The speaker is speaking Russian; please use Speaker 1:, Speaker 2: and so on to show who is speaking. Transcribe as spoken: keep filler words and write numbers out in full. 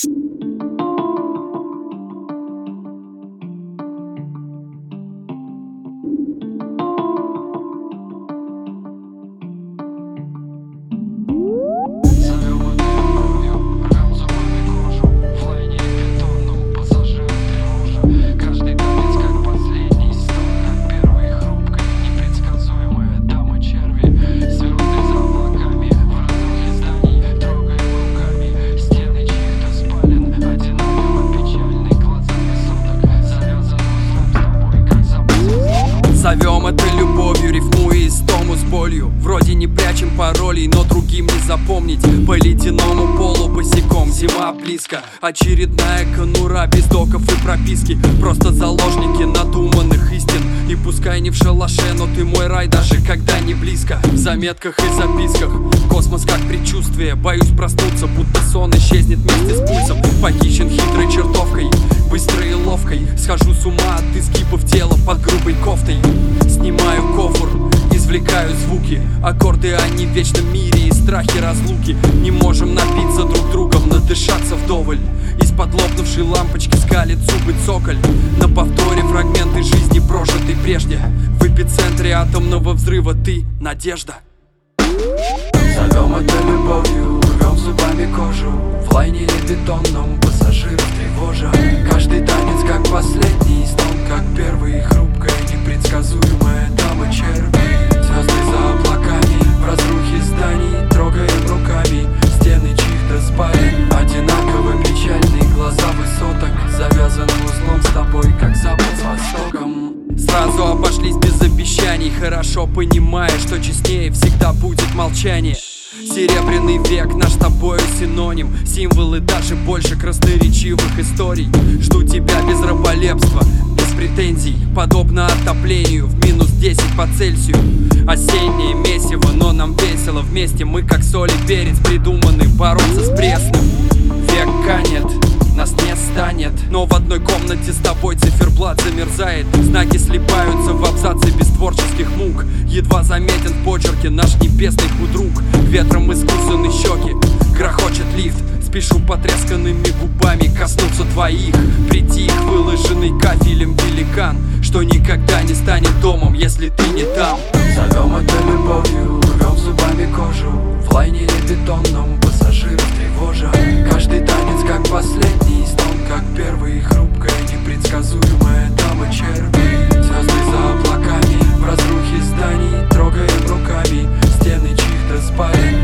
Speaker 1: Зовем это любовью, рифмуя истому с болью. Вроде не прячем паролей, но другим не запомнить. По ледяному полу босиком, зима близко. Очередная конура без доков и прописки. Просто заложники надуманных истин. И пускай не в шалаше, но ты мой рай, даже когда не близко. В заметках и записках космос как предчувствие. Боюсь проснуться, будто сон исчезнет вместе с пульсом. Похищен хитрой чертовкой, быстрой и ловкой. Схожу с ума от изгибов тела под грубой кофтой. Снимаю кофр, извлекаю звуки. Аккорды, они в вечном мире и страхи разлуки. Не можем напиться друг другом, надышаться вдоволь. Из-под лопнувшей лампочки скалит зубы цоколь. На повторе фрагменты жизни, прожитой прежде. В эпицентре атомного взрыва ты — надежда.
Speaker 2: Зовем это любовью, рвем зубами кожу. В лайнере бетонном пассажиров тревожа. Каждый танец как последний стон, как первый. Хрупкая, непредсказуемая дама черви. Звезды за облаками, в разрухе зданий. Трогаем руками стены чьих-то спален. Одинаково печальные глаза высоток. Завязаны узлом с тобой, как запад с востоком.
Speaker 1: Сразу обошлись без обещаний, хорошо понимая, что честнее всегда будет молчание. Серебряный век, наш с тобою синоним. Символы даже больше красноречивых историй. Жду тебя без раболепства, без претензий. Подобно отоплению в минус десять по Цельсию. Осеннее месиво, но нам весело вместе. Мы как соль и перец придуманы бороться с пресным. Век канет, нас не станет. Но в одной комнате с тобой циферблат замерзает. Знаки слипаются в абзаце без творческих мук. Едва заметен в почерке наш небесный худрук. Ветром искусаны щеки, грохочет лифт. Спешу потресканными губами коснуться твоих. Притих, выложенный кафелем великан, что никогда не станет домом, если ты не там.
Speaker 2: Зовем это любовью, рвем зубами кожу. В лайнере бетонном пассажиров тревожа. Каждый танец как последний стон, как первый. Хрупкая, непредсказуемая дама черви. Звезды за облаками, в разрухе зданий. Трогаем руками стены чьих-то спален.